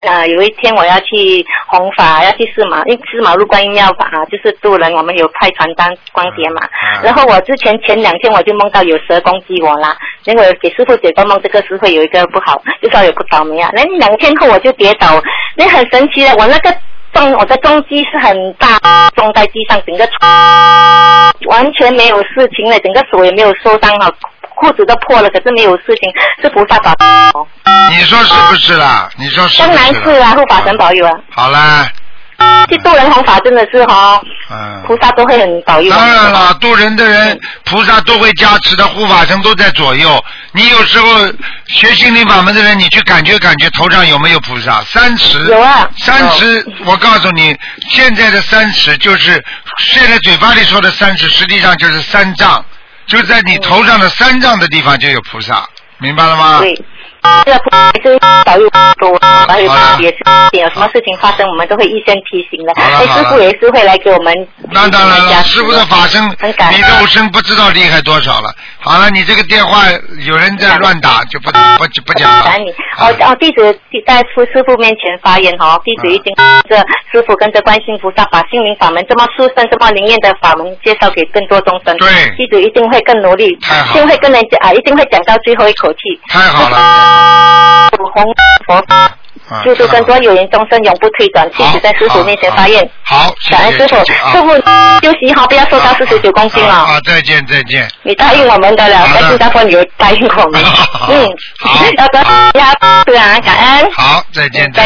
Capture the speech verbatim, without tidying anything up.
呃，有一天我要去弘法，要去四马，因为四马路观音庙法啊，就是渡人，我们有派传单光碟嘛。嗯、然后我之前前两天我就梦到有蛇攻击我啦，因为我给师傅解过梦，这个是会有一个不好，就是要有不倒霉啊。那两天后我就跌倒，那很神奇的，我那个撞我的撞击是很大，撞在地上，整个完全没有事情了，整个手也没有受伤了。裤子都破了，可是没有事情，是菩萨保佑。 你说是不是啦？你说是不是？ 当然是啊，护法神保佑啊。 好啦。 去渡人弘法真的是哈、哦，嗯，菩萨都会很保佑。 当然了，渡人的人，菩萨都会加持的，护法神都在左右。你有时候学心灵法门的人，你去感觉感觉头上有没有菩萨？三尺有啊， 三尺，我告诉你，现在的三尺就是现在嘴巴里说的三尺，实际上就是三丈。就在你头上的三丈的地方就有菩萨，明白了吗？ 对，这个菩萨是保佑我，保佑也是有什么事情发生，我们都会预先提醒的。哎，师傅也是会来给我们。 那当然了，师傅的法身比肉身不知道厉害多少了。好了，你这个电话有人在乱打，就不不不讲了。 你哦哦，弟子在师傅面前发言哈，弟子已经这师傅跟着观世菩萨把心灵法门这么殊胜、这么灵验的法门介绍给更多众生。 对， 弟子一定会更努力， 太好， 一定会跟人家啊，一定会讲到最后一口气。 太好了， 弘佛法。就是更多有缘众生永不退转，弟子在师傅面前发愿。 好， 感恩师傅，师傅休息好，不要瘦到四十九公斤了。 啊，再见再见。 你答应我们的了，在新加坡你有答应我们。嗯， 好， 要多要对啊，感恩。 好，再见再见。